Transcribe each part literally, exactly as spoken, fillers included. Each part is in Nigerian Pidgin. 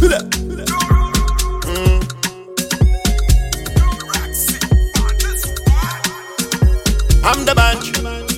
Mm. I'm the bunch.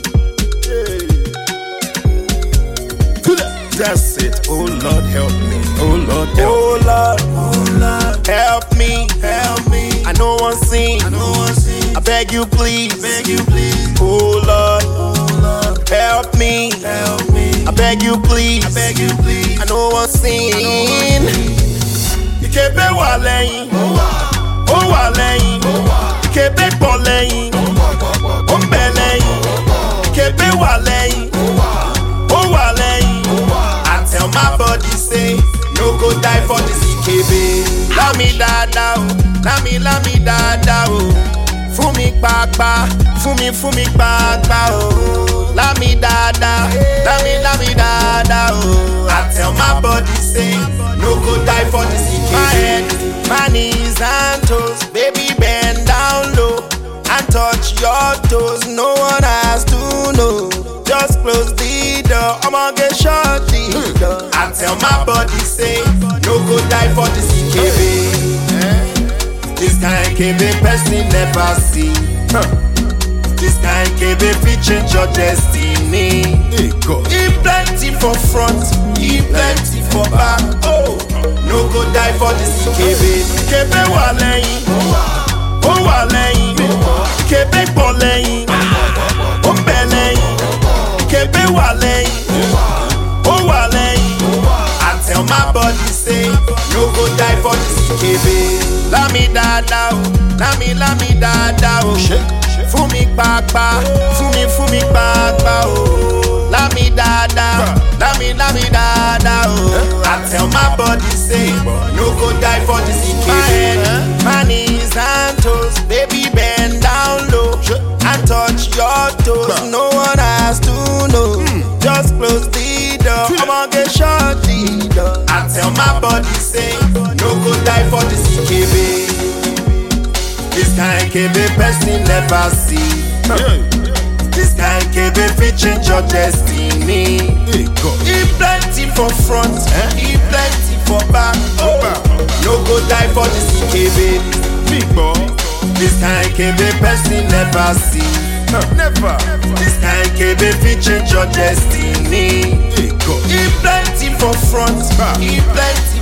That's it. Oh Lord, help me. Oh Lord, help oh Lord, oh Lord, help me, help me. I know one sin. I know one sin. I beg you, please, I beg you, please. Oh Lord, oh Lord, help me, help me. I beg you, please, I beg you, please. I know one sin. Ikebe wa lẹ́yìn, ó wà lẹ́yìn. Ikebe pọ̀ lẹ́yìn, ó ń bẹ lẹ́yìn. Ikebe wa lẹ́yìn, ó wà lẹ́yìn. Tell my body say, no go die for this Ikebe. Lami dada o, lami lami dada o. Fún mi pàápàá, fún mi fún mi pàápàá o. Lami dada, lami lami dada o. I tell my body say, no go die for this Ikebe. My head, my knees and toes, baby bend down low and touch your toes. No one has to know. Just close the door, I'ma get shot the door. I tell my body say, no go die for this Ikebe. This kind Ikebe person never see. This kind Ikebe fit change your destiny. He plenty for front, he plenty for back. Oh, no go die for this Ikebe. Ikebe wa lẹ́yìn, ó wà lẹ́yìn. Ikebe pọ̀ lẹ́yìn, ó ń bẹ lẹ́yìn. Ikebe wa lẹ́yìn, ó wà lẹ́yìn. I tell my body say, no go die for this Ikebe. Lami dada o, lami lami dada o. Fún mi pàápàá, fún mi fún mi pàápàá o. Lami dada, lami lami dada o. I tell my body say, no go die for this Ikebe. My head, my knees and toes, baby bend down low and touch your toes. No one has to know. Just close the door, I'ma get shot the door. I tell my body say, no go die for this Ikebe. This kind Ikebe person never see. This kind Ikebe fit change your destiny. He plenty for front, he plenty for back. Oh, no go die for this Ikebe. Big boy. This kind Ikebe person never see. Never. This kind Ikebe fit change your destiny. He plenty for front, he plenty